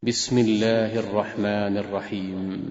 بسم الله الرحمن الرحيم.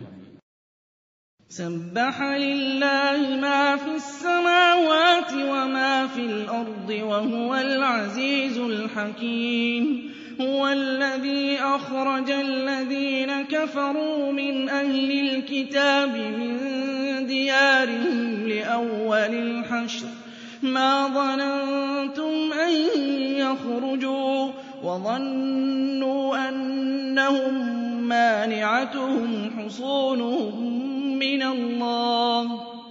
سبح لله ما في السماوات وما في الأرض وهو العزيز الحكيم. هو الذي أخرج الذين كفروا من أهل الكتاب من ديارهم لأول الحشر ما ظننتم أن يخرجوا وظنوا أنهم مانعتهم حصونهم من الله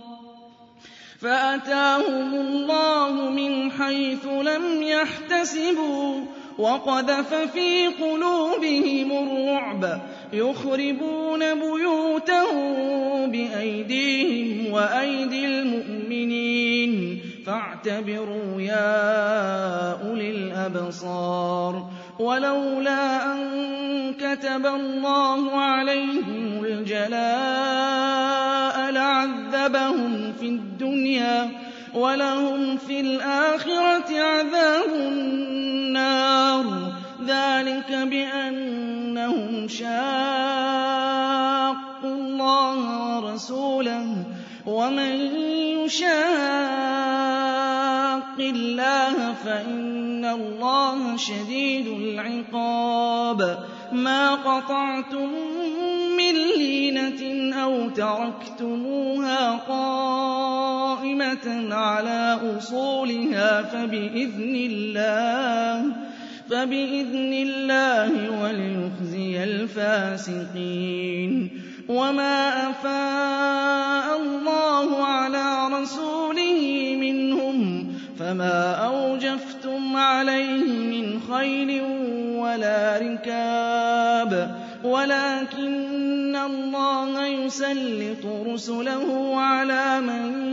فأتاهم الله من حيث لم يحتسبوا وقذف في قلوبهم الرعب يخربون بيوتهم بأيديهم وأيدي المؤمنين فاعتبروا يا أولي الأبصار. ولولا أن كتب الله عليهم الجلاء لعذبهم في الدنيا ولهم في الآخرة عذاب النار ذلك بأنهم شاقوا الله ورسوله ومن يشاق الله فإن الله شديد العقاب. ما قطعتم من لينة أو تركتموها قائمة على أصولها فبإذن الله وليخزي الفاسقين. وما أفاء الله على رسوله منهم فما أوجفتم عليه من خيل ولا ركاب ولكن الله يسلط رسله على من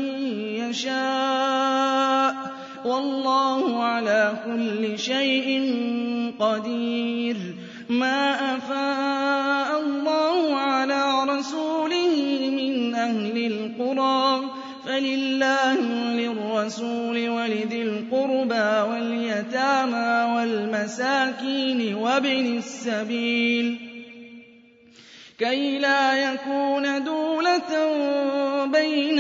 يشاء والله على كل شيء قدير. ما أفاء الله على رسوله من أهل القرى فلله وللرسول ولذي القربى واليتامى والمساكين وابن السبيل كي لا يكون دولة بين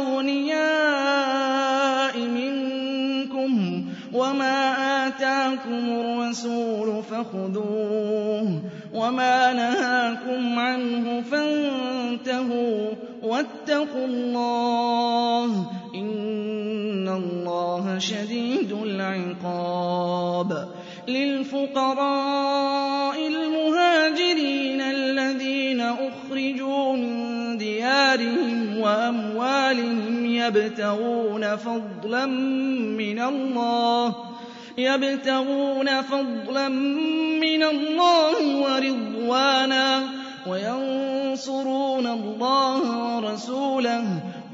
الأغنياء منكم وما آتاكم الرسول فخذوه وما نهاكم عنه فانتهوا واتقوا الله إن الله شديد العقاب. للفقراء المهاجرين الذين أخرجوا من ديارهم وأموالهم يبتغون فضلا من الله ورضوانا وينصرون الله ورسوله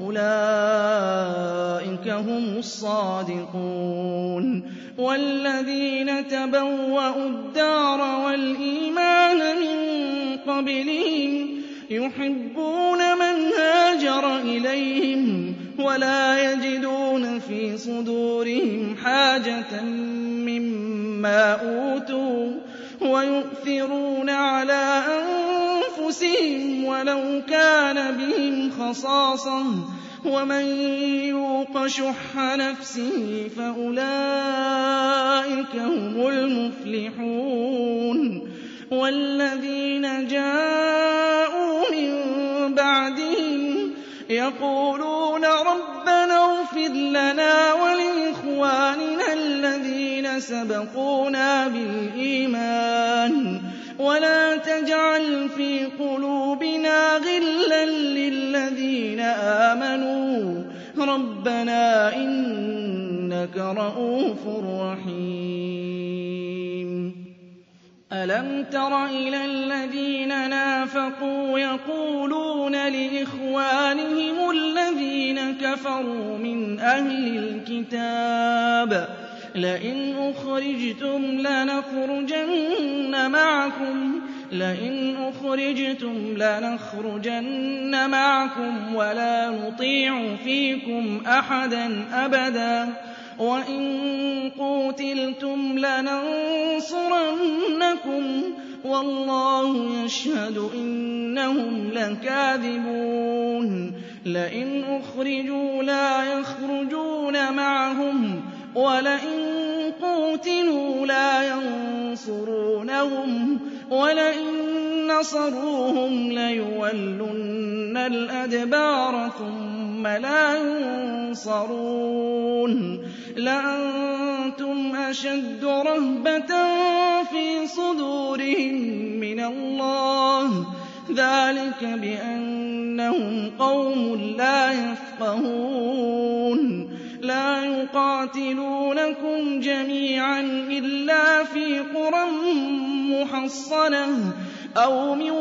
أولئك هم الصادقون. والذين تبوأوا الدار والإيمان من قبلهم يحبون من هاجر إليهم ولا يجدون في صدورهم حاجة مما أوتوا ويؤثرون على أنفسهم ولو كان بهم خصاصة ومن يوق شح نفسه فأولئك هم المفلحون. والذين جاءوا من بعدهم يقولون ربنا اغفر لنا ولإخواننا الذين سبقونا بالإيمان ولا تجعل في قلوبنا غلا للذين آمنوا ربنا إنك رءوف رحيم. ألم تر إلى الذين نافقوا يقولون لإخوانهم الذين كفروا من أهل الكتاب لئن أخرجتم لنخرجن معكم ولا نطيع فيكم أحدا أبدا وَإِن قُوتِلْتُمْ لَنَنصُرَنَّكُمْ وَاللَّهُ يَشْهَدُ إِنَّهُمْ لَكَاذِبُونَ لَئِنْ أُخْرِجُوا لَا يَخْرُجُونَ مَعَهُمْ وَلَئِن قُوتِلُوا لَا يَنصُرُونَهُمْ وَلَئِن نَّصَرُوهُمْ لَيُوَلُّنَّ الْأَدْبَارَ ثُمَّ لَا يُنصَرُونَ لَأَنتُمْ أَشَدُّ رَهْبَةً فِي صُدُورِهِم مِّنَ اللَّهِ ذَٰلِكَ بِأَنَّهُمْ قَوْمٌ لَّا يَفْقَهُونَ لَا يُقَاتِلُونَكُمْ جَمِيعًا إِلَّا فِي قُرًى مُّحَصَّنَةٍ أَوْ مِن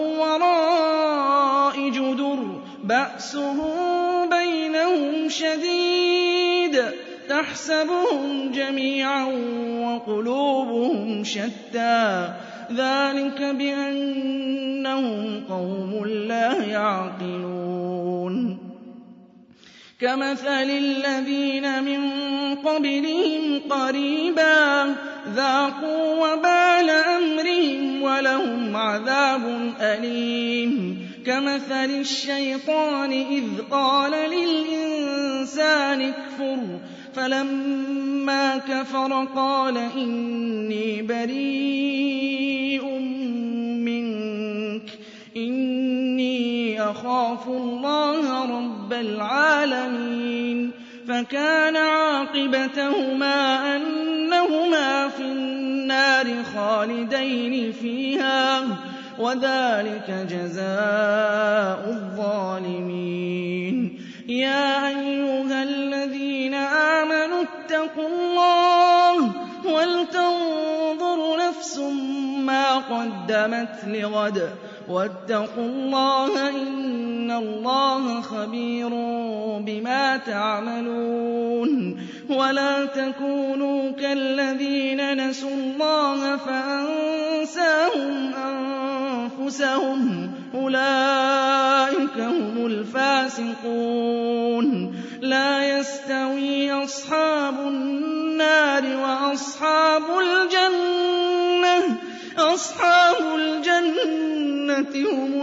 وَرَاءِ جُدُرٍ بَأْسُهُم بَيْنَهُمْ شَدِيدٌ تَحْسَبُهُمْ جَمِيعًا وَقُلُوبُهُمْ شَتَّىٰ ذَٰلِكَ بِأَنَّهُمْ قَوْمٌ لَّا يَعْقِلُونَ كَمَثَلِ الَّذِينَ مِن قَبْلِهِمْ قَرِيبًا ذَاقُوا وَبَالَ أَمْرِهِمْ وَلَهُمْ عَذَابٌ أَلِيمٌ كَمَثَلِ الشَّيْطَانِ إِذْ قَالَ لِلْإِنسَانِ اكْفُرْ فَلَمَّا كَفَرَ قَالَ إِنِّي بَرِيءٌ مِّنكَ إِنِّي أَخَافُ اللَّهَ رَبَّ الْعَالَمِينَ فَكَانَ عَاقِبَتَهُمَا أَنَّهُمَا فِي النَّارِ خَالِدَيْنِ فِيهَا وَذَٰلِكَ جَزَاءُ الظَّالِمِينَ يَا أَيُّهَا الَّذِينَ آمَنُوا اتَّقُوا اللَّهَ وَلْتَنظُرْ نَفْسٌ مَّا قَدَّمَتْ لِغَدٍ وَاتَّقُوا اللَّهَ إِنَّ اللَّهَ خَبِيرٌ بِمَا تَعْمَلُونَ وَلَا تَكُونُوا كَالَّذِينَ نَسُوا اللَّهَ فَأَنسَاهُمْ أَنفُسَهُمْ أُولَٰئِكَ هُمُ الْفَاسِقُونَ لَا يَسْتَوِي أَصْحَابُ النَّارِ وَأَصْحَابُ الْجَنَّةِ أَصْحَابُ الْجَنَّةِ هُمُ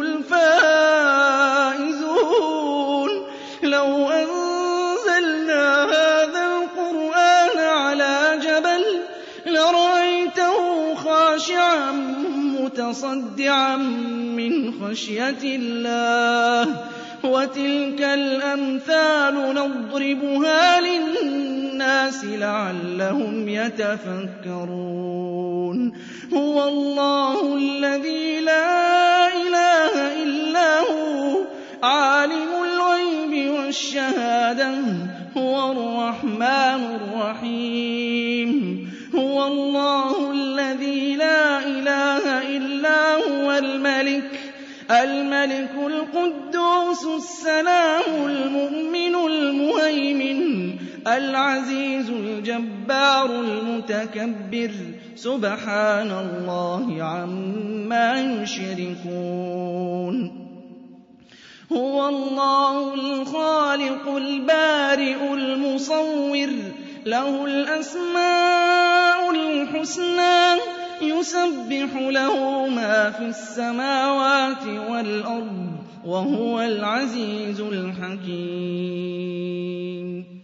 الْفَائِزُونَ لَوْ أَنزَلْنَا هَٰذَا الْقُرْآنَ عَلَىٰ جَبَلٍ لَّرَأَيْتَهُ خَاشِعًا مُّتَصَدِّعًا مِّنْ خَشْيَةِ اللَّهِ وَتِلْكَ الْأَمْثَالُ نَضْرِبُهَا لِلنَّاسِ لَعَلَّهُمْ يَتَفَكَّرُونَ هُوَ اللَّهُ الَّذِي لَا إِلَٰهَ إِلَّا هُوَ عَالِمُ الْغَيْبِ وَالشَّهَادَةِ هُوَ الرَّحْمَٰنُ الرَّحِيمُ هُوَ اللَّهُ الَّذِي لَا إِلَٰهَ إِلَّا هُوَ الْمَلِكُ الْقُدُّوسُ السَّلَامُ الْمُؤْمِنُ الْمُهَيْمِنُ الْعَزِيزُ الْجَبَّارُ الْمُتَكَبِّرُ سُبْحَانَ اللَّهِ عَمَّا يُشْرِكُونَ هُوَ اللَّهُ الْخَالِقُ الْبَارِئُ الْمُصَوِّرُ لَهُ الْأَسْمَاءُ الْحُسْنَىٰ يُسَبِّحُ لَهُ مَا فِي السَّمَاوَاتِ وَالْأَرْضِ وَهُوَ الْعَزِيزُ الْحَكِيمُ